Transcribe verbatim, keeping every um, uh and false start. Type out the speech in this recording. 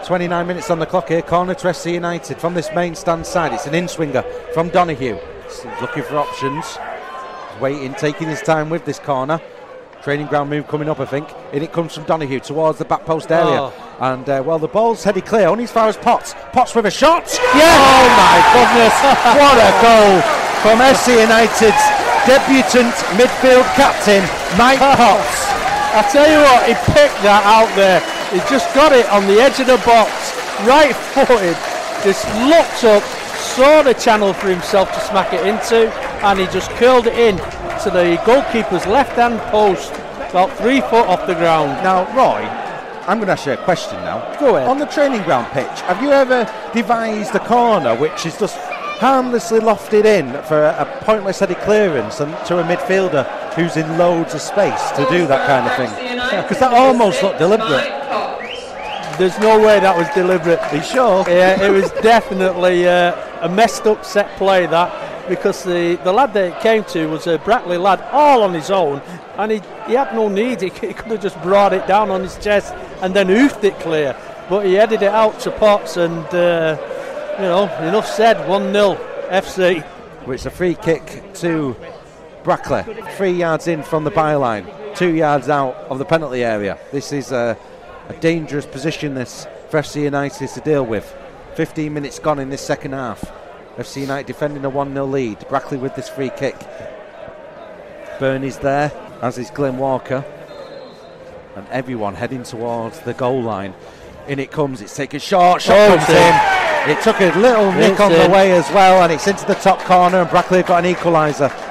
twenty-nine minutes on the clock here. Corner to F C United from this main stand side. It's an in-swinger from Donoghue. He's looking for options. He's waiting, taking his time with this corner. Training ground move coming up, I think. In it comes from Donoghue towards the back post area. Oh. And, uh, well, the ball's headed clear, only as far as Potts. Potts with a shot. Yeah! Oh, my goodness. What a goal from F C United's debutant midfield captain, Mike Potts. I tell you what, he picked that out there. He just got it on the edge of the box, right footed, just looked up, saw the channel for himself to smack it into, and he just curled it in to the goalkeeper's left-hand post, about three foot off the ground. Now, Roy, I'm going to ask you a question now. Go ahead. On the training ground pitch, have you ever devised a corner which is just harmlessly lofted in for a pointless headed clearance and to a midfielder who's in loads of space to do that kind of thing? Because that almost looked deliberate. There's no way that was deliberate. Are you sure? Yeah, it was definitely uh, a messed up set play, that, because the, the lad that it came to was a Brackley lad all on his own, and he, he had no need. He, he could have just brought it down on his chest and then oofed it clear, but he headed it out to Potts, and uh, you know, enough said. One nil F C. It's a free kick to Brackley, three yards in from the byline, two yards out of the penalty area. This is a, a dangerous position, this, for F C United to deal with. fifteen minutes gone in this second half. F C United defending a one nil lead. Brackley with this free kick. Burney's there, as is Glenn Walker, and everyone heading towards the goal line. In it comes, it's taken short, shot oh, comes in. It took a little nick it's on in. the way as well, and it's into the top corner, and Brackley have got an equaliser.